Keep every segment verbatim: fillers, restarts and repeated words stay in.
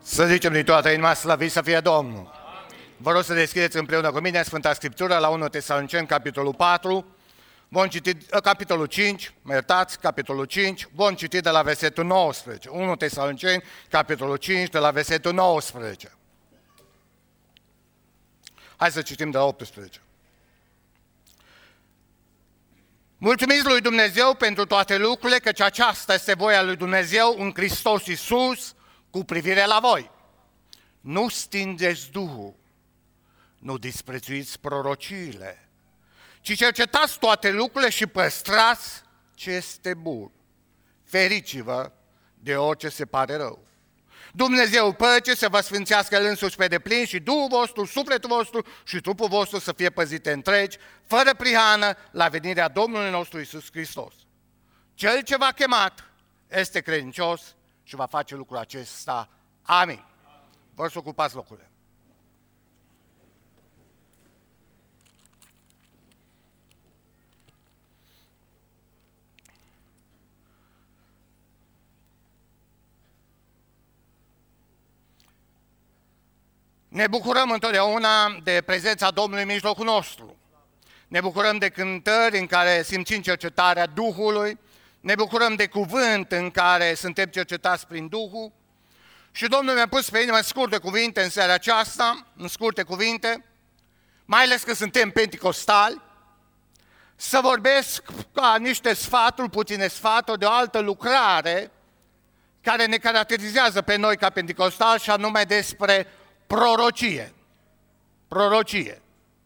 Să zicem din toată inima, slăvit să fie Domnul! Vă rog să deschideți împreună cu mine Sfânta Scriptură la întâi Tesaloniceni, capitolul patru, vom citi, capitolul cinci, mă iertați, capitolul cinci, vom citi de la versetul nouăsprezece. întâi Tesaloniceni, capitolul cinci, de la versetul nouăsprezece. Hai să citim de la optsprezece. Mulțumiți lui Dumnezeu pentru toate lucrurile, căci aceasta este voia lui Dumnezeu în Hristos Iisus cu privire la voi. Nu stingeți Duhul, nu disprețuiți prorociile, ci cercetați toate lucrurile și păstrați ce este bun. Feriți-vă de orice se pare rău. Dumnezeu păce să vă sfințească El însuși pe deplin și Duhul vostru, sufletul vostru și trupul vostru să fie păzite întregi, fără prihană, la venirea Domnului nostru Iisus Hristos. Cel ce v-a chemat este credincios și va face lucrul acesta. Amin. Vă să ocupați locurile. Ne bucurăm întotdeauna de prezența Domnului în mijlocul nostru. Ne bucurăm de cântări în care simțim cercetarea Duhului, ne bucurăm de cuvânt în care suntem cercetați prin Duhul. Și Domnul mi-a pus pe inimă în scurte cuvinte în seara aceasta, în scurte cuvinte, mai ales că suntem penticostali, să vorbesc ca niște sfaturi, puține sfaturi, de o altă lucrare care ne caracterizează pe noi ca penticostali și anume despre prorocie. Prorocie.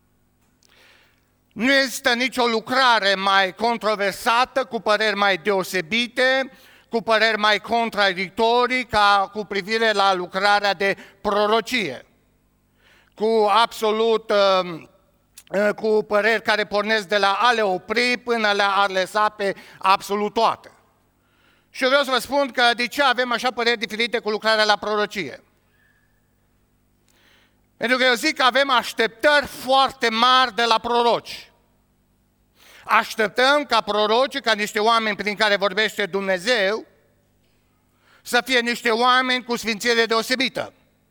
Nu există nicio lucrare mai controversată, cu păreri mai deosebite, cu păreri mai contradictorii ca cu privire la lucrarea de prorocie. Cu absolut, cu păreri care pornesc de la a le opri până la a le lăsa pe absolut toate. Și eu vreau să vă spun că de ce avem așa păreri diferite cu lucrarea la prorocie. Pentru că eu zic că avem așteptări foarte mari de la proroci. Așteptăm ca prorocii, ca niște oameni prin care vorbește Dumnezeu, să fie niște oameni cu sfințire deosebită.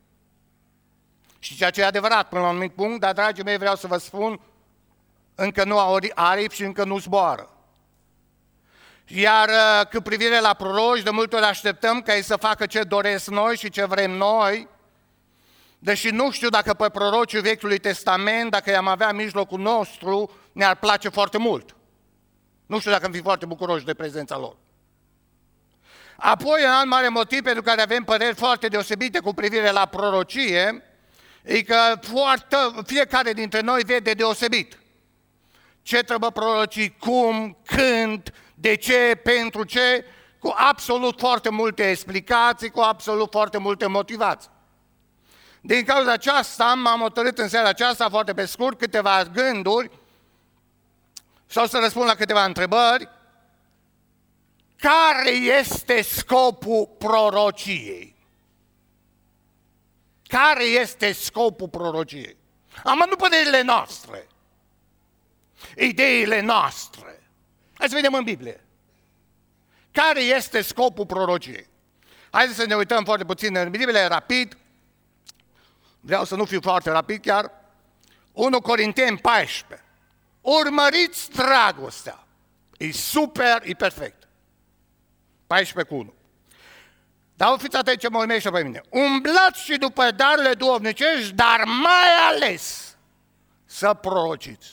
Și ceea ce e adevărat până la un anumit punct, dar, dragii mei, vreau să vă spun, încă nu au aripi și încă nu zboară. Iar cu privire la proroci, de multe ori așteptăm ca ei să facă ce doresc noi și ce vrem noi, deși nu știu dacă pe prorocii Vechiului Testament, dacă i-am avea în mijlocul nostru, ne-ar place foarte mult. Nu știu dacă am fi foarte bucuroși de prezența lor. Apoi, un alt mare motiv pentru care avem păreri foarte deosebite cu privire la prorocie, e că foarte, fiecare dintre noi vede deosebit. Ce trebuie prorocii, cum, când, de ce, pentru ce, cu absolut foarte multe explicații, cu absolut foarte multe motivații. Din cauza aceasta m-am hotărât în seara aceasta, foarte pe scurt, câteva gânduri, sau să răspund la câteva întrebări. Care este scopul prorociei? Care este scopul prorociei? Am nu părerile noastre, ideile noastre. Hai să vedem în Biblie. Care este scopul prorociei? Haideți să ne uităm foarte puțin în Biblie, rapid. Vreau să nu fiu foarte rapid chiar. întâi Corinteni paisprezece. Urmăriți dragostea. E super, e perfect. paisprezece cu unu. Dar fiți atenți ce mă urmește pe mine. Umblați și după darurile duhovnicești, dar mai ales să prorociți.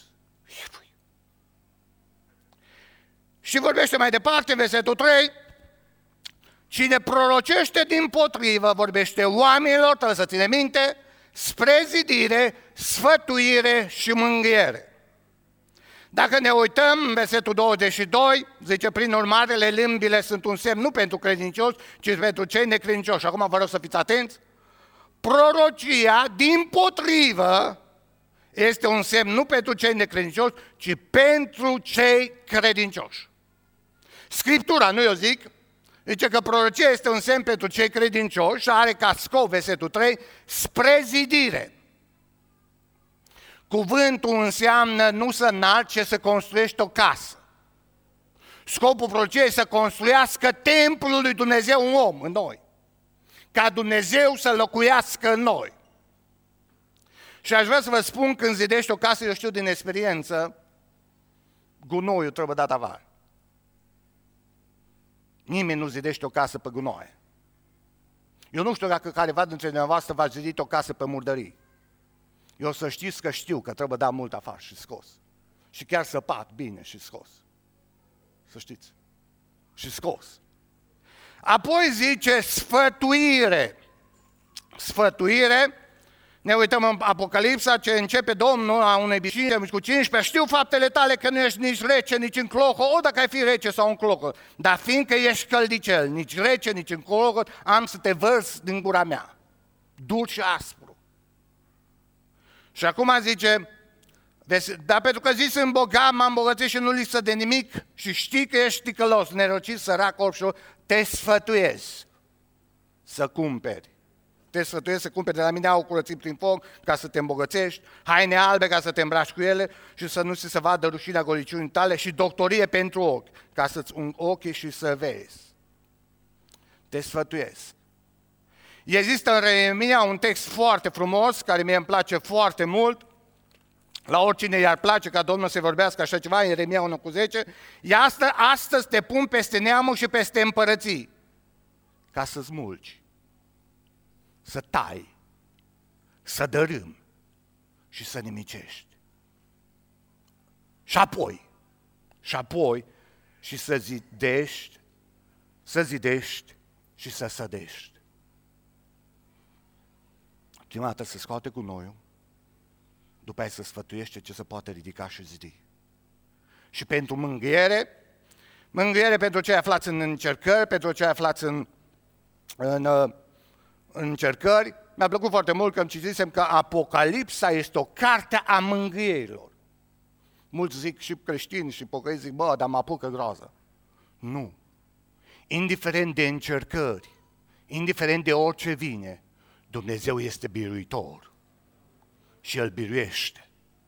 Și vorbește mai departe, în versetul trei. Cine prorocește dimpotrivă, vorbește oamenilor, trebuie să ține minte, spre zidire, sfătuire și mângâiere. Dacă ne uităm în versetul douăzeci și doi, zice, prin urmare, limbile sunt un semn nu pentru credincioși, ci pentru cei necredincioși. Acum vă rog să fiți atenți. Prorocia, dimpotrivă, este un semn nu pentru cei necredincioși, ci pentru cei credincioși. Scriptura, nu eu zic, zice că prorocia este un semn pentru cei credincioși și are ca scop, versetul trei, spre zidire. Cuvântul înseamnă nu să înalți, ci să construiești o casă. Scopul prorociei este să construiască templul lui Dumnezeu un om, în noi. ca Dumnezeu să locuiască în noi. Și aș vrea să vă spun, când zidești o casă, eu știu din experiență, gunoiul trebuie dat afară. Nimeni nu zidește o casă pe gunoaie. Eu nu știu dacă careva dintre dumneavoastră v-a zidit o casă pe murdării. Eu să știți că știu că trebuie dat mult afară și scos. Și chiar săpat bine și scos. Să știți. Și scos. Apoi zice sfătuire. Sfătuire. Ne uităm în Apocalipsa ce începe Domnul a unei bișini cu cincisprezece. Știu faptele tale că nu ești nici rece, nici încloco, o dacă ai fi rece sau încloco. Dar fiindcă ești căldicel, nici rece, nici încloco, am să te vărs din gura mea. Dur și aspru. Și acum zice, dar pentru că zi sunt bogat, m-am îmbogățit și nu lipsă de nimic și știi că ești ticălos, nerocit, sărac, orb și te sfătuiesc să cumperi. Te sfătuiesc să cumperi de la mine au curățit prin foc ca să te îmbogățești, haine albe ca să te îmbraci cu ele și să nu ți se vadă rușinea goliciunii tale și doctorie pentru ochi, ca să-ți ung ochii și să vezi. Te sfătuiesc. Există în Reemia un text foarte frumos, care mie îmi place foarte mult, la oricine i-ar place ca Domnul să vorbească așa ceva, în Ieremia unu cu zece, astăzi, astăzi te pun peste neamuri și peste împărății, ca să smulgi, să tai, să dărâmi și să nimicești. Și apoi, și apoi, și să zidești, să zidești și să sădești. Prima dată să scoate gunoiul, după aia să sfătuiește ce se poate ridica și zidi. Și pentru mângâiere, mângâiere pentru cei aflați în încercări, pentru cei aflați în, în, în încercări. Mi-a plăcut foarte mult că îmi citisem că Apocalipsa este o carte a mângâierilor. Mulți zic și creștini și pocăiți zic, bă, dar mă apucă groază. Nu. Indiferent de încercări, indiferent de orice vine, Dumnezeu este biruitor și El biruiește.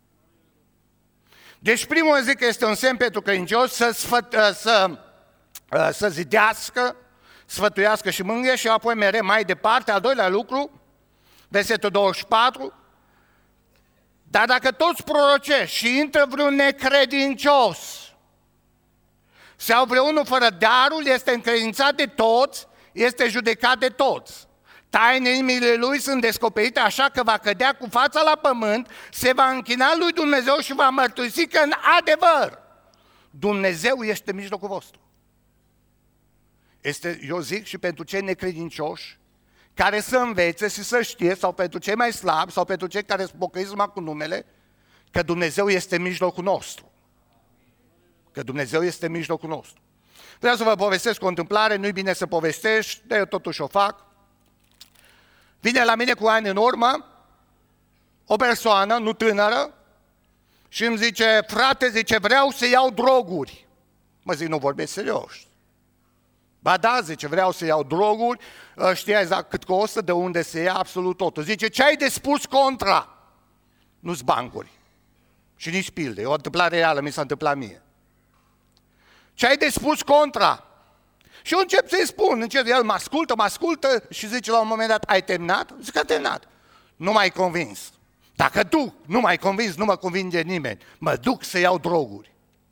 Deci primul zic că este un semn pentru credincios să, sfăt, să, să zidească, sfătuiască și mângâie și apoi mere mai departe. Al doilea lucru, versetul douăzeci și patru, dar dacă toți prorocești și intră vreun necredincios sau vreunul fără darul, este încredințat de toți, este judecat de toți. Tainele inimile lui sunt descoperite, așa că va cădea cu fața la pământ, se va închina lui Dumnezeu și va mărturisi că în adevăr Dumnezeu este în mijlocul vostru. Este, eu zic, și pentru cei necredincioși care să învețe și să știe, sau pentru cei mai slabi, sau pentru cei care sunt pocăiți numai cu numele, că Dumnezeu este în mijlocul nostru. Că Dumnezeu este în mijlocul nostru. Vreau să vă povestesc o întâmplare, nu-i bine să povestești, dar eu totuși o fac. Vine la mine cu ani în urmă o persoană, nu tânără, și îmi zice, frate, zice, vreau să iau droguri. Mă zic, nu vorbesc serios. Ba da, zice, vreau să iau droguri, știa exact cât costă, de unde se ia, absolut totul. Zice, ce ai de spus contra? Nu-s bancuri și nici pilde, e o întâmplare reală, mi s-a întâmplat mie. Ce ai de spus contra? Și eu încep să-i spun, încep, el mă ascultă, mă ascultă și zice la un moment dat, ai terminat? Zic că a terminat. Nu m-ai convins. Dacă tu nu m-ai convins, nu mă convinge nimeni. Mă duc să iau droguri.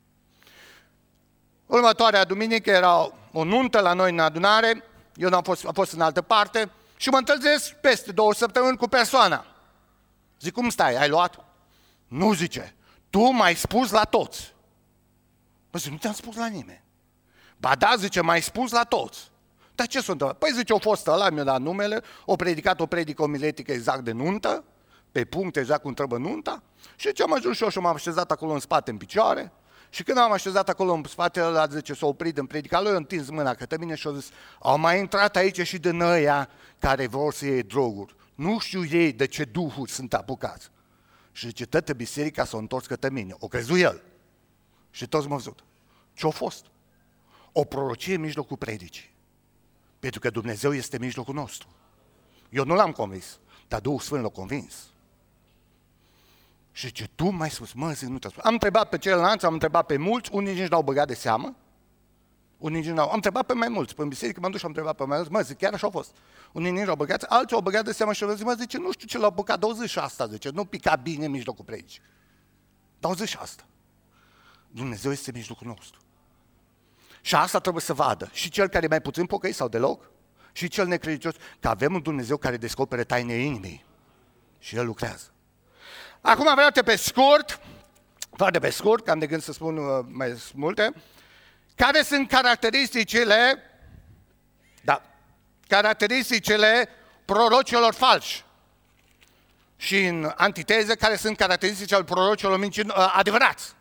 Următoarea duminică era o nuntă la noi în adunare, eu n-am fost, am fost în altă parte și mă întâlnesc peste două săptămâni cu persoana. Zic, cum stai, ai luat? Nu, zice, tu m-ai spus la toți. Bă, zic, nu te-am spus la nimeni. Ba da, zice, m-ai spus la toți. Dar ce s-a întâmplat? Păi zice, a fost ăla, mi-a dat numele, o predicat o predică omiletică exact de nuntă, pe punct exact cum trebuie nunta, și ce am ajuns și eu și m-am așezat acolo în spate în picioare, și când am așezat acolo în spate, ăla zice, s-a oprit în predica lui, a întins mâna către mine și a zis, au mai intrat aici și din ăia care vor să iei droguri. Nu știu ei de ce duhuri sunt apucați. Și zice, toată biserica s-a întors către mine. O crezut el. Și toți m-au văzut. Ce-a fost? O prorocie în mijlocul predicii. Pentru că Dumnezeu este în mijlocul nostru. Eu nu l-am convins, dar Duhul Sfânt l-a convins. Și ce tu m-ai spus, mă, zic, nu te spus. Am întrebat pe ceilalți, am întrebat pe mulți, unii nici n-au băgat de seamă. Unii din nou, am întrebat pe mai mulți, pe biserică m-am dus și am întrebat pe mai mulți, mă, zic, chiar așa a fost. Unii din au băgat, alții au băgat de seama și au zis, mă, zice, nu știu ce l-au băgat, dar au zis și asta, zice, nu pica bine în mijlocul predici. Dar au zis și asta. Dumnezeu este în mijlocul nostru. Și asta trebuie să vadă și cel care e mai puțin pocăit sau deloc, și cel necredincios, că avem un Dumnezeu care descopere tainele inimii și El lucrează. Acum vreau pe scurt, foarte pe scurt, că am de gând să spun uh, mai multe, care sunt caracteristicile, da, caracteristicile prorocilor falși și în antiteză, care sunt caracteristicile al prorocilor mincin, uh, adevărați.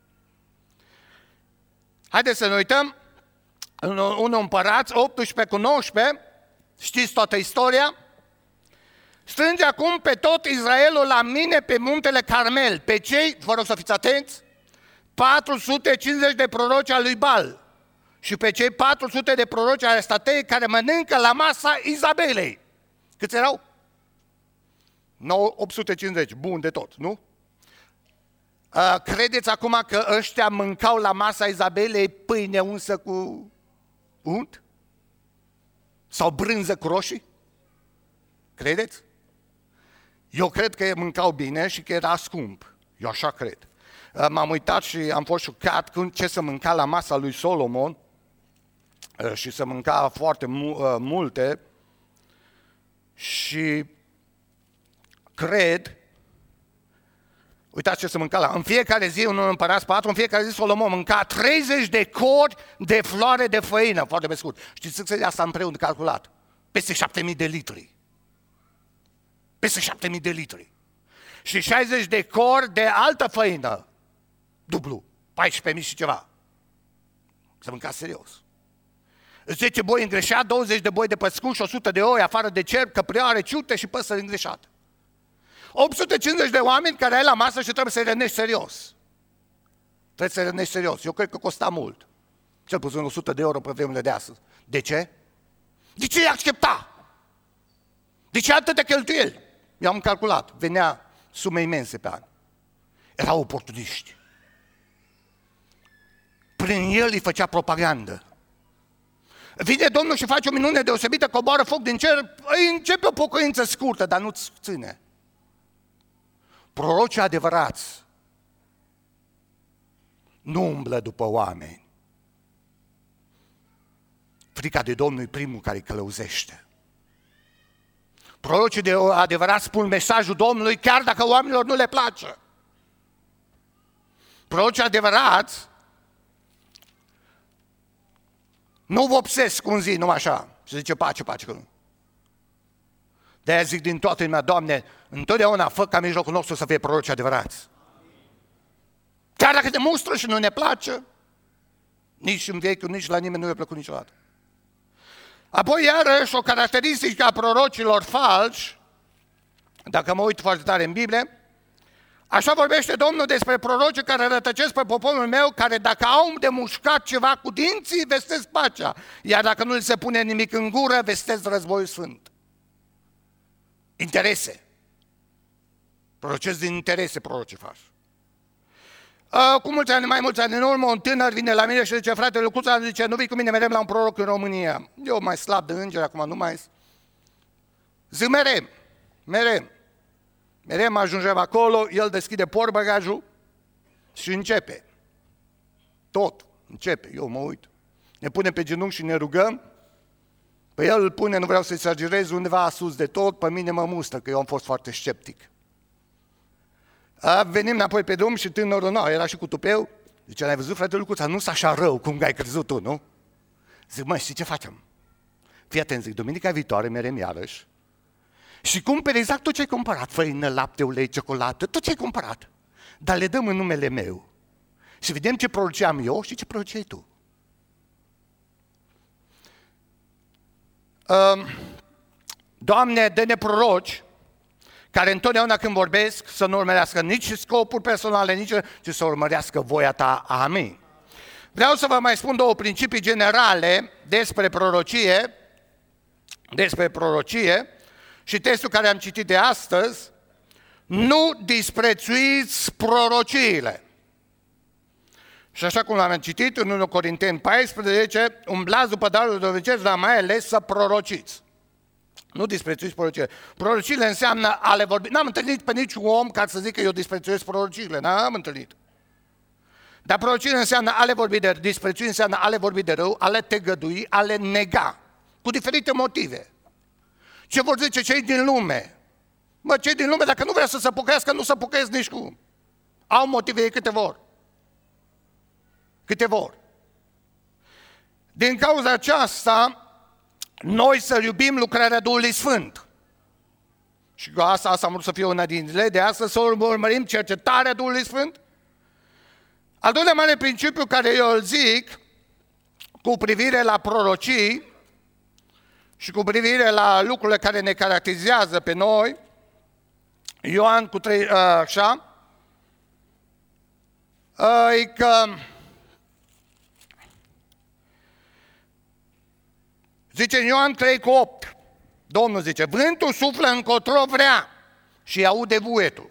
Haideți să ne uităm în unu Împărați, optsprezece cu nouăsprezece, știți toată istoria? Strânge acum pe tot Israelul la mine pe muntele Carmel, pe cei, vă rog să fiți atenți, patru sute cincizeci de proroci al lui Baal și pe cei patru sute de proroci ale statei care mănâncă la masa Izabelei. Câți erau? opt sute cincizeci, bun de tot, nu? Uh, credeți acum că ăștia mâncau la masa Izabelei pâine unsă cu unt? Sau brânză cu roșii? Credeți? Eu cred că mâncau bine și că era scump. Eu așa cred. Uh, m-am uitat și am fost șocat când ce să mânca la masa lui Solomon uh, și să mânca foarte mu- uh, multe și cred. Uitați ce se mânca la... În fiecare zi, în Împărați patru, în fiecare zi Solomon mânca treizeci de cori de floare de făină, foarte pe scurt. Știți cât se asta împreună calculat? Peste șapte mii de litri. Peste șapte mii de litri. Și șaizeci de cori de altă făină. Dublu. paisprezece mii și ceva. Se mânca serios. zece boi îngreșat, douăzeci de boi de păscuși, o sută de oi afară de cerb, căprioare, ciute și păsări îngreșate. opt sute cincizeci de oameni care ai la masă și trebuie să-i rănești serios. Trebuie să-i rănești serios. Eu cred că costa mult. Cel puțin o sută de euro pe vremurile de astăzi. De ce? De ce îi accepta? De ce atâtea cheltuieli? Eu am calculat. Venea sume imense pe an. Erau oportuniști. Prin el îi făcea propagandă. Vine Domnul și face o minune deosebită, coboară foc din cer, îi începe o pocăință scurtă, dar nu-ți ține. Prorocii adevărați nu umblă după oameni. Frica de Domnul e primul care îi călăuzește. Prorocii de adevărați spun mesajul Domnului chiar dacă oamenilor nu le place. Prorocii adevărați nu vopsesc cu un zi, numai așa, și zice pace, pace, că nu. De-aia zic din toată inima, Doamne, întotdeauna fă ca mijlocul nostru să fie proroci adevărați. Chiar dacă te mustră și nu ne place, nici în vechiul, nici la nimeni nu i-a plăcut niciodată. Apoi, iarăși, o caracteristică a prorocilor falși, dacă mă uit foarte tare în Biblie, așa vorbește Domnul despre prorocii care rătăcesc pe poporul meu, care dacă au de mușcat ceva cu dinții, vestesc pacea, iar dacă nu li se pune nimic în gură, vestesc războiul sfânt. Interese. Prorocesc din interese, prorocii falși. Uh, cu mulți ani, mai mulți ani în urmă, un tânăr vine la mine și zice, frate Lucuța, zice, nu vii cu mine, merem la un proroc în România. Eu mai slab de îngeri, acum nu mai... Zic, merem, merem. Merem, ajungem acolo, el deschide portbagajul și începe. Tot, începe, eu mă uit. Ne punem pe genunchi și ne rugăm. Pe el îl pune, nu vreau să-i exagerez, undeva sus de tot, pe mine mă mustră, că eu am fost foarte sceptic. A, venim înapoi pe drum și tânărul, nu, era și cu tupeu. Zice, l-ai văzut, frate Lucuța, nu-s așa rău cum ai crezut tu, nu? Zic, mă, știi ce facem? Fii atent, zic, duminica viitoare merem iarăși și cumperi exact tot ce ai cumpărat, făină, lapte, ulei, ciocolată, tot ce ai cumpărat. Dar le dăm în numele meu. Și vedem ce proroceam eu și ce proroceai tu. Uh, Doamne, dă-ne proroci care întotdeauna când vorbesc să nu urmărească nici scopuri personale, nici, ci să urmărească voia ta. Amin. Vreau să vă mai spun două principii generale despre prorocie, despre prorocie și textul care am citit de astăzi. Nu disprețuiți prorociile. Și așa cum l-am citit în unu Corinteni paisprezece, umblați după darul duhovnicesc, dar mai ales să prorociți. Nu disprețuiți prorociile. Prorociile înseamnă a le vorbi. N-am întâlnit pe niciun om ca să zică eu disprețuiesc prorociile. N-am întâlnit. Dar prorociile înseamnă a le vorbi de rău, disprețui înseamnă a le vorbi de rău, a le tegădui, a le nega. Cu diferite motive. Ce vor zice cei din lume? Mă, cei din lume, dacă nu vrea să se pocăiască, nu se pocăiesc nici cum. Au motive ei câte vor. Câte vor. Din cauza aceasta, noi să iubim lucrarea Duhului Sfânt. Și asta, asta am vrut să fie una din zile de astăzi, să urmărim cercetarea Duhului Sfânt. Al doilea mare principiu care eu îl zic, cu privire la prorocii și cu privire la lucrurile care ne caracterizează pe noi, Ioan cu trei, așa, e că zice în Ioan trei cu opt, Domnul zice, vântul suflă încotro vrea și aude vuietul.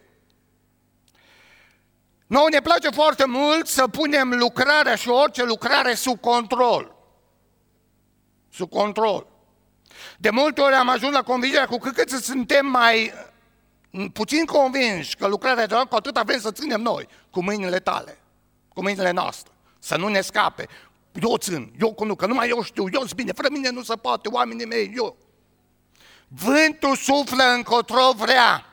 Nouă ne place foarte mult să punem lucrarea și orice lucrare sub control. Sub control. De multe ori am ajuns la convingerea cu cât suntem mai puțin convinși că lucrarea de oameni, cu atât avem să ținem noi, cu mâinile tale, cu mâinile noastre, să nu ne scape. Eu țin, eu conduc, că numai eu știu, eu sunt bine, fără mine nu se poate, oamenii mei, eu. Vântul suflă încotro vrea.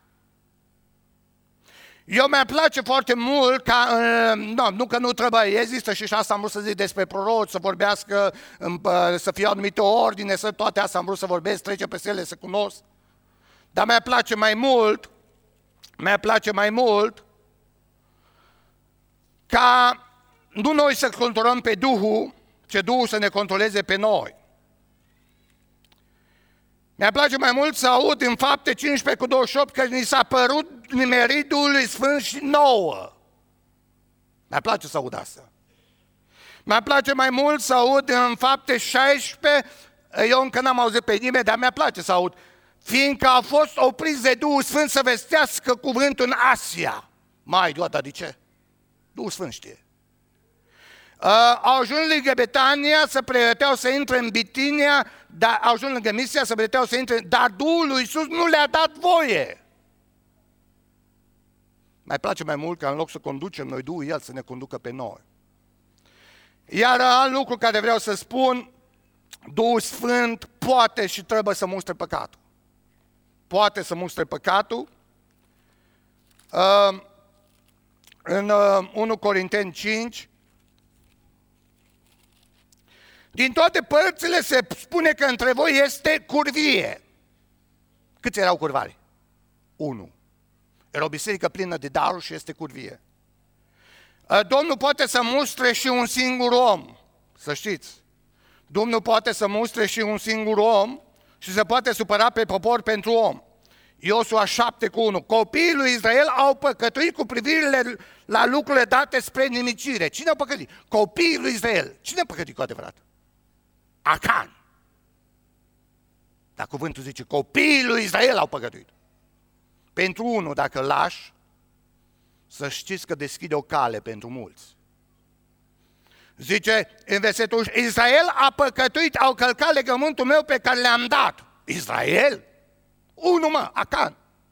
Eu mi-ar place foarte mult ca, nu, nu că nu trebuie, există și asta am vrut să zic despre proroci, să vorbească, să fie o anumită ordine, să toate astea am vrut să vorbesc, trece pe ele, să cunosc. Dar mi-ar place mai mult, mi-ar place mai mult ca nu noi să controlăm pe Duhul, ci Duhul să ne controleze pe noi. Mi-ar place mai mult să aud în Fapte cincisprezece cu douăzeci și opt că ni s-a părut nimerit Duhului Sfânt și nouă. Mi-ar place să aud asta. Mi-ar place mai mult să aud în Fapte șaisprezece, eu încă n-am auzit pe nimeni, dar mi-ar place să aud, fiindcă a fost opriți de Duhul Sfânt să vestească cuvântul în Asia. Mai, dar de ce? Duhul Sfânt știe. Uh, au ajuns lângă Betania, să pregăteau să intre în Bitinia, dar au ajuns lângă Misia, să pregăteau să intre, dar Duhul lui Iisus nu le-a dat voie. Mai place mai mult ca în loc să conducem noi Duhul, El să ne conducă pe noi. Iar alt lucru care vreau să spun, Duhul Sfânt poate și trebuie să mustre păcatul. Poate să mustre păcatul. Uh, în uh, unu Corinteni cinci, din toate părțile se spune că între voi este curvie. Câți erau curvari? Unu. Era o biserică plină de daruri și este curvie. Domnul poate să mustre și un singur om, să știți. Domnul poate să mustre și un singur om și se poate supăra pe popor pentru om. Iosua șapte cu unu. Copiii lui Israel au păcătuit cu privire la lucrurile date spre nimicire. Cine a păcătuit? Copiii lui Israel. Cine a păcătuit cu adevărat? Acan. Dar cuvântul zice, copiii lui Israel au păcătuit. Pentru unul, dacă îl lași, să știți că deschide o cale pentru mulți. Zice în versetul unsprezece, Israel a păcătuit, au călcat legământul meu pe care le-am dat. Israel? Unul, mă, Acan.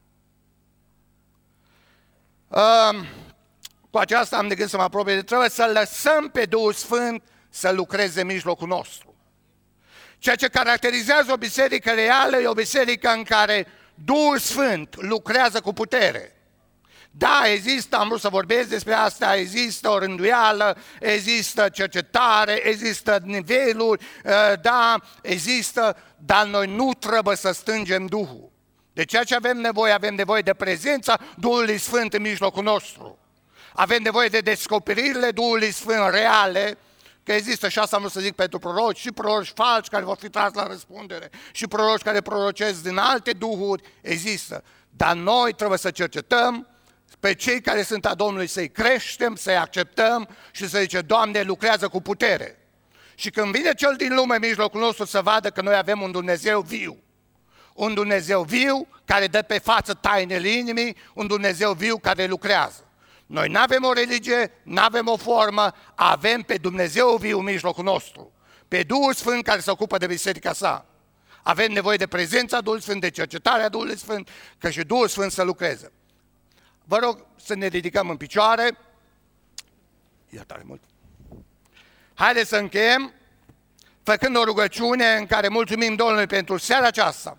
Uh, cu aceasta am de gând să mă apropie de trebuie să lăsăm pe Duhul Sfânt să lucreze în mijlocul nostru. Ceea ce caracterizează o biserică reală e o biserică în care Duhul Sfânt lucrează cu putere. Da, există, am vrut să vorbesc despre asta, există o rânduială, există cercetare, există niveluri, da, există, dar noi nu trebuie să stângem Duhul. De ceea ce avem nevoie, avem nevoie de prezența Duhului Sfânt în mijlocul nostru. Avem nevoie de descoperirile Duhului Sfânt reale, că există, și asta am vrut să zic pentru proroci, și proroci falși care vor fi trași la răspundere, și proroci care prorocesc din alte duhuri, există. Dar noi trebuie să cercetăm pe cei care sunt a Domnului, să-i creștem, să-i acceptăm și să zice, Doamne, lucrează cu putere. Și când vine cel din lume în mijlocul nostru să vadă că noi avem un Dumnezeu viu, un Dumnezeu viu care dă pe față tainele inimii, un Dumnezeu viu care lucrează. Noi nu avem o religie, nu avem o formă, avem pe Dumnezeu viu în mijlocul nostru, pe Duhul Sfânt care se ocupă de biserica sa. Avem nevoie de prezența Duhului Sfânt, de cercetarea Duhului Sfânt, că și Duhul Sfânt să lucreze. Vă rog să ne ridicăm în picioare. Ia tare mult. Haideți să încheiem făcând o rugăciune în care mulțumim Domnului pentru seara aceasta.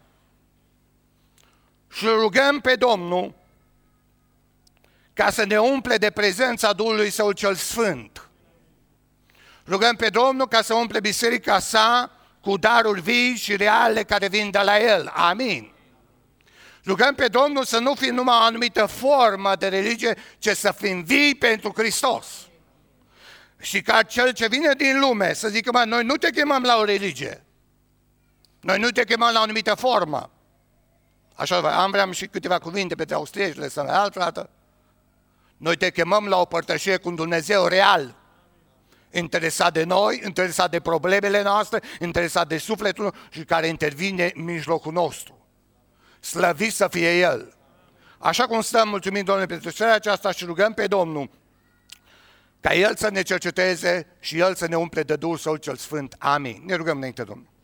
Și rugăm pe Domnul ca să ne umple de prezența Duhului Său cel Sfânt. Rugăm pe Domnul ca să umple biserica sa cu daruri vii și reale care vin de la El. Amin. Rugăm pe Domnul să nu fim numai o anumită formă de religie, ci să fim vii pentru Hristos. Și ca cel ce vine din lume să zică, mă, noi nu te chemăm la o religie. Noi nu te chemăm la o anumită formă. Așa, am vrea și câteva cuvinte pe austriecile să le altă dată. Noi te chemăm la o părtășie cu un Dumnezeu real, interesat de noi, interesat de problemele noastre, interesat de sufletul nostru și care intervine în mijlocul nostru. Slăvit să fie El. Așa cum stăm, mulțumim Domnului pentru seara aceasta și rugăm pe Domnul ca El să ne cerceteze și El să ne umple de Duhul Său cel Sfânt. Amin. Ne rugăm înainte Domnului.